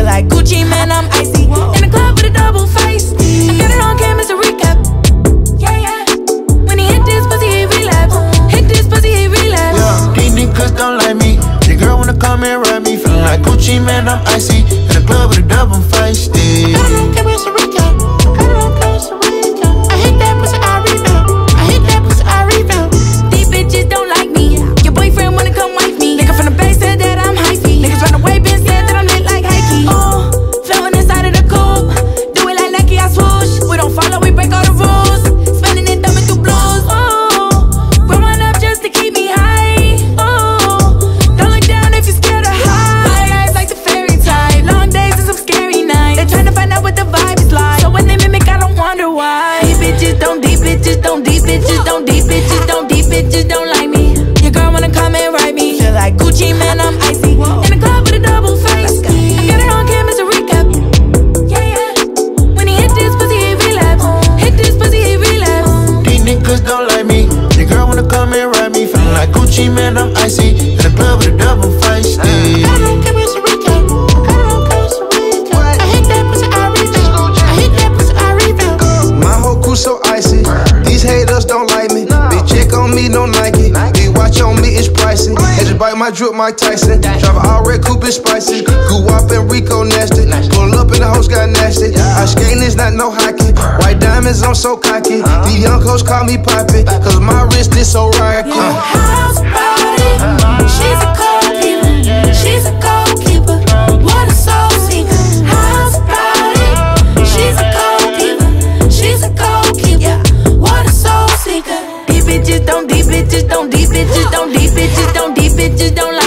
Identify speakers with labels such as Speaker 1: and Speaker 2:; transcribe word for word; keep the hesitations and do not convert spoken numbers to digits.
Speaker 1: like Gucci, man, I'm icy. In the club with a double face. I got it on camera to recap. Yeah, yeah. When he hit this pussy, he relapse. Hit this pussy, he relapse.
Speaker 2: Yeah, these niggas don't like me. Your girl wanna come and ride me. Feeling like Gucci, man, I'm icy. In the club with a double face. I got it on camera to recap. I got it on camera to recap. I hit that pussy, I rebound. I hit that pussy, I rebound.
Speaker 1: These bitches don't like me. Your boyfriend wanna come wife me. Nigga from the base said that I'm hyphy. Niggas run away, been said that I'm lit like Heike. Oh, flowing inside of the coupe. Do it like Nike, I swoosh. We don't follow, we break all the rules. Spending it, thumbing through blues. Oh, growing up just to keep me high. Oh, don't look down if you're scared of high. My eyes like the fairy type. Long days and some scary nights. They're trying to find out what the vibe is like. So when they mimic, I don't wonder why. These bitches don't, these bitches don't, these bitches don't, these bitches don't, these bitches don't like me. Your girl wanna come and ride me. Feel like Gucci, man, I'm icy. In the club with a double face. I got it on camera to recap. Yeah, yeah. When he hit this pussy, he relapse. Hit this pussy, he relapse.
Speaker 2: These niggas don't like me. Your girl wanna come and ride me. Feeling like Gucci, man, I'm icy. In the club with a double face. I got it on camera to recap. I got it on camera to recap. I hit that pussy, I rebound. I hit that pussy, I rebound.
Speaker 3: My whole crew so icy. These haters don't like me. Bitch, check on me, no Nike. Big watch on me, it's pricey. Had to bite my drip, Mike Tyson. Drive an all red coupe, it's spicy. Goo Wop and Rico nasty. Pull up and the host got nasty. I skating is not no hockey. White diamonds, I'm so cocky. The young coach call me Poppy. Cause my wrist is so rocky.
Speaker 1: Uh. House party. She's a cold keeper. She's a cold keeper. What a soul seeker. House party. She's a cold keeper. She's a cold keeper. What a soul seeker. These bitches don't, these bitches don't, these bitches don't, these bitches don't, these bitches don't like